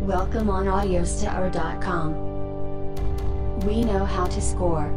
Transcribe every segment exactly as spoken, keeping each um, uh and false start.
Welcome on audiostar dot com. We know how to score.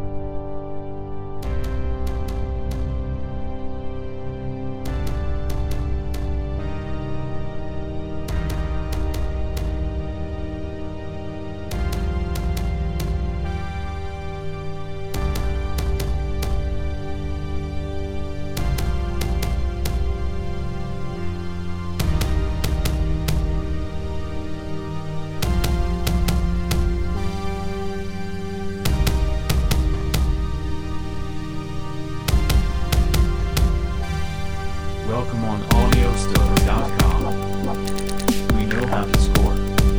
Welcome on audiostar dot com. We know how to score.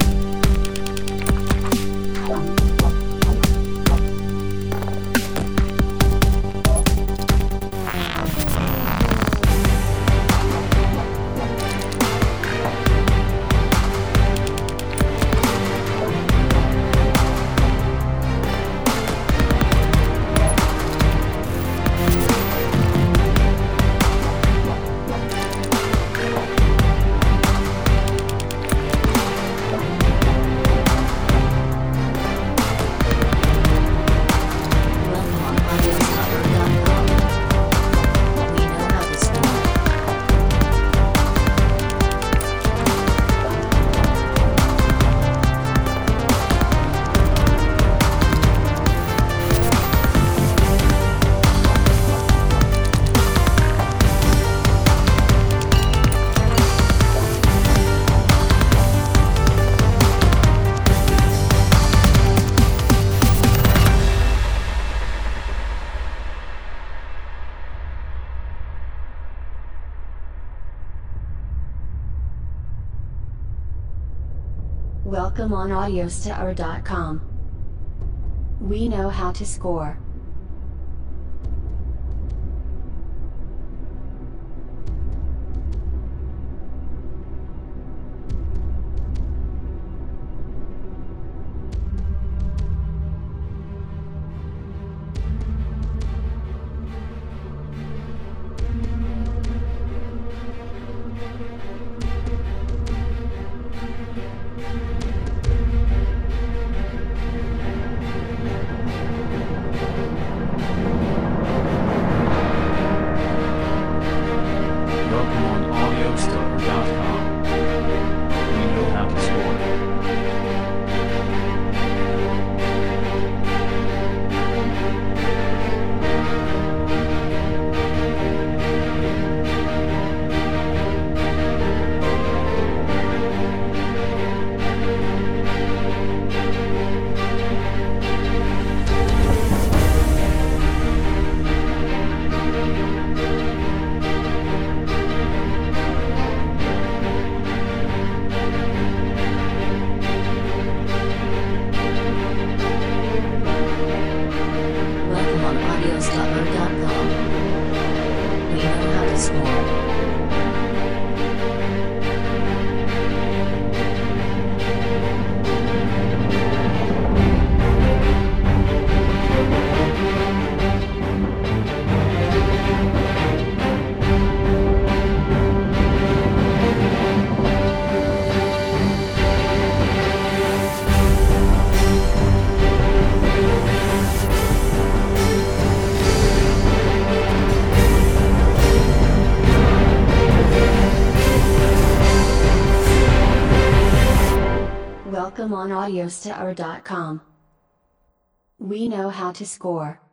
Welcome on audiostar dot com. We know how to score. Welcome on audiostar dot com. We know how to score. Welcome on audiostar dot com. We know how to score. Welcome on audiostar dot com. We know how to score. Welcome on audiostar dot com. We know how to score.